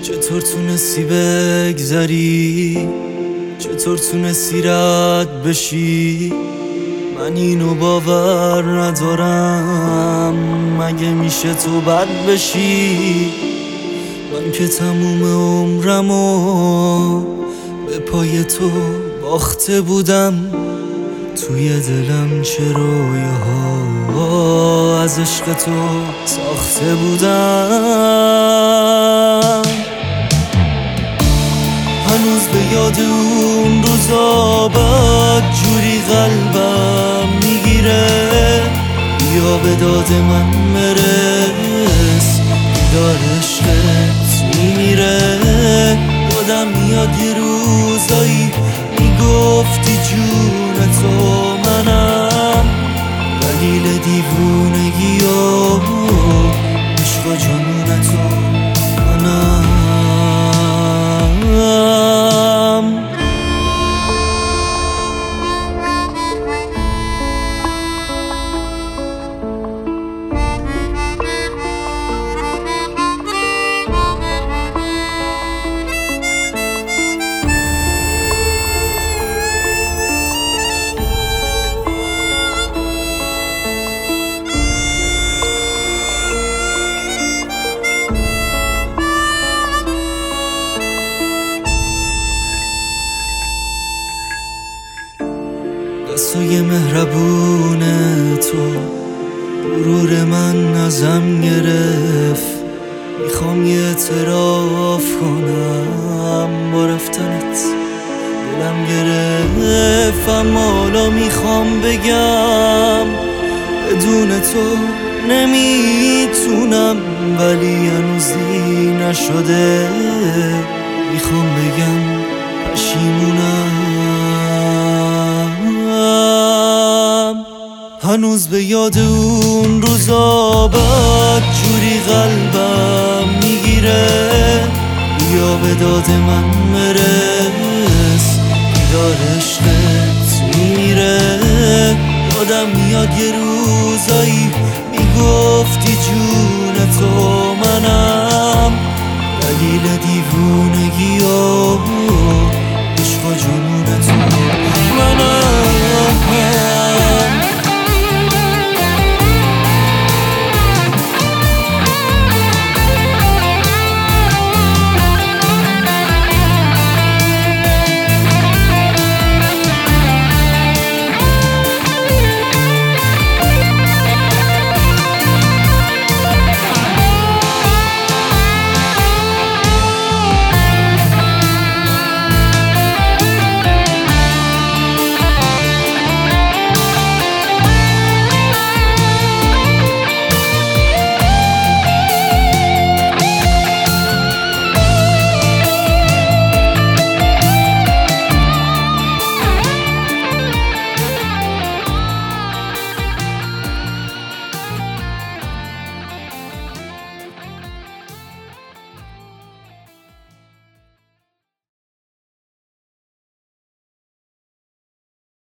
چطور تونستی بگذری؟ چطور تونستی رد بشی؟ من اینو باور ندارم. مگه میشه تو بد بشی؟ من که تموم عمرمو به پای تو باخته بودم. توی دلم چه رویاها از عشق تو ساخته بودم. هنوز به یاد اون روزا بد جوری قلبم میگیره. بیا به داد من برس، دار عشقت میمیره. یادم میاد یه روزایی میگفتی جون تو منم. دلیل دیوونگی و عشق و جنون تو منم. دستای مهربون تو غرور من ازم گرفت. میخوام یه اعتراف کنم، با رفتنت دلم گرفت. اما حالا میخوام بگم بدون تو نمیتونم، ولی هنوزی نشده. میخوام بگم پشیمونم. هنوز به یاد اون روزا بد جوری قلبم میگیره. بیا به داد من برس، دار عشقت میمیره. یادم میاد یه روزایی میگفتی جون تو منم. دلیل